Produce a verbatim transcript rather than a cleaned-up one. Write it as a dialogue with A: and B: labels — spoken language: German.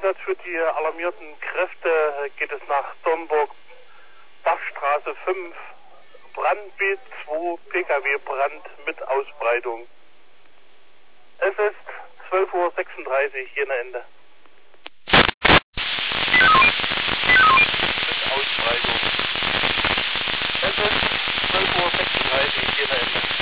A: Einsatz für die alarmierten Kräfte geht es nach Dornburg, Bachstraße fünf, Brand B zwei, P K W-Brand mit Ausbreitung. Es ist zwölf Uhr sechsunddreißig, Jena Ende. Mit Ausbreitung. Es ist zwölf Uhr sechsunddreißig, Jena Ende.